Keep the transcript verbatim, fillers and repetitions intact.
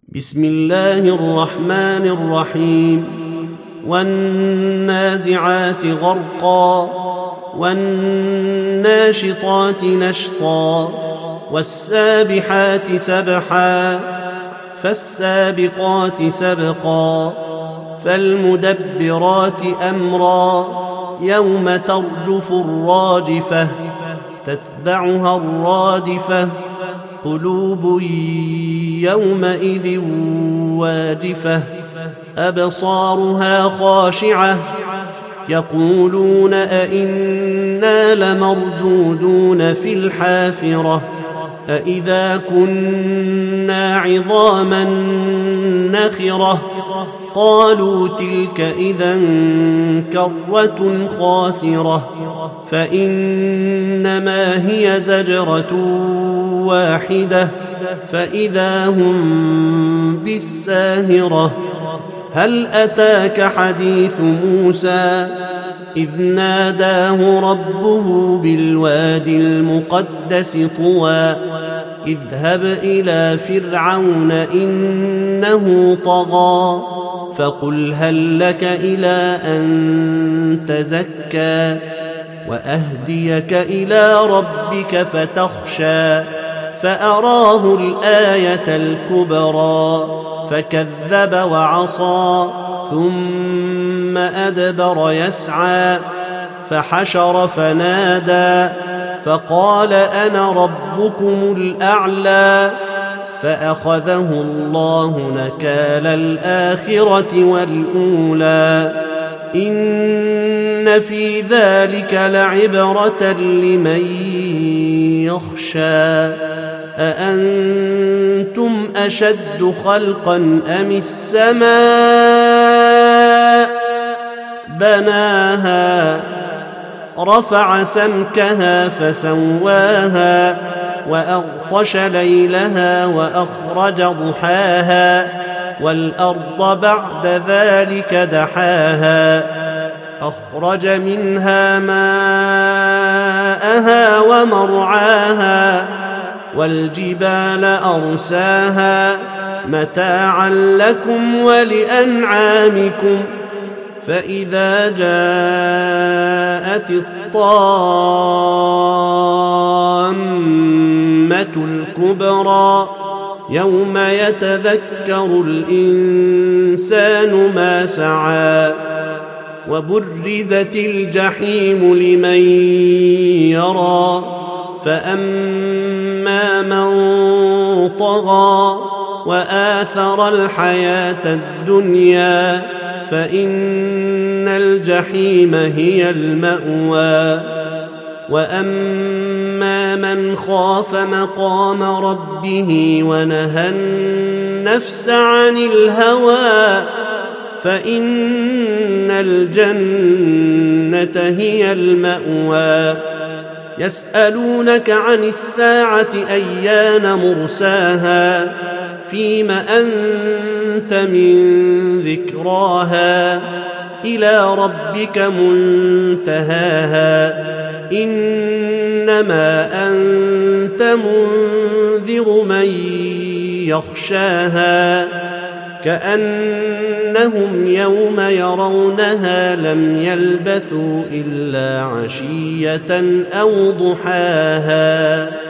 بسم الله الرحمن الرحيم والنازعات غرقا والناشطات نشطا والسابحات سبحا فالسابقات سبقا فالمدبرات أمرا يوم ترجف الراجفة تتبعها الرادفة قلوب يومئذ واجفة أبصارها خاشعة يقولون أئنا لمردودون في الحافرة أئذا كنا عظاما نخرة قالوا تلك إذا كرة خاسرة فإنما هي زجرة واحدة فإذا هم بالساهرة هل أتاك حديث موسى إذ ناداه ربه بالوادي المقدس طوى اذهب إلى فرعون إنه طغى فقل هل لك إلى أن تزكى وأهديك إلى ربك فتخشى فأراه الآية الكبرى فكذب وعصى ثم أدبر يسعى فحشر فنادى فقال أنا ربكم الأعلى فأخذه الله نكال الآخرة والأولى إن في ذلك لعبرة لمن يخشى أأنتم أشد خلقا أم السماء بناها رفع سمكها فسواها وأغطش ليلها وأخرج ضحاها والأرض بعد ذلك دحاها أخرج منها ماءها ومرعاها والجبال أرساها متاعا لكم ولأنعامكم فإذا جاءت الطامة الكبرى يوم يتذكر الإنسان ما سعى وبرزت الجحيم لمن يرى فأما من طغى وآثر الحياة الدنيا فإن الجحيم هي المأوى وأما من خاف مقام ربه ونهى النفس عن الهوى فإن الجنة هي المأوى يسألونك عن الساعة أيان مرساها فيم أنت من ذكراها إلى ربك منتهاها إنما أنت منذر من يخشاها كأنهم يوم يرونها لم يلبثوا إلا عشية أو ضحاها.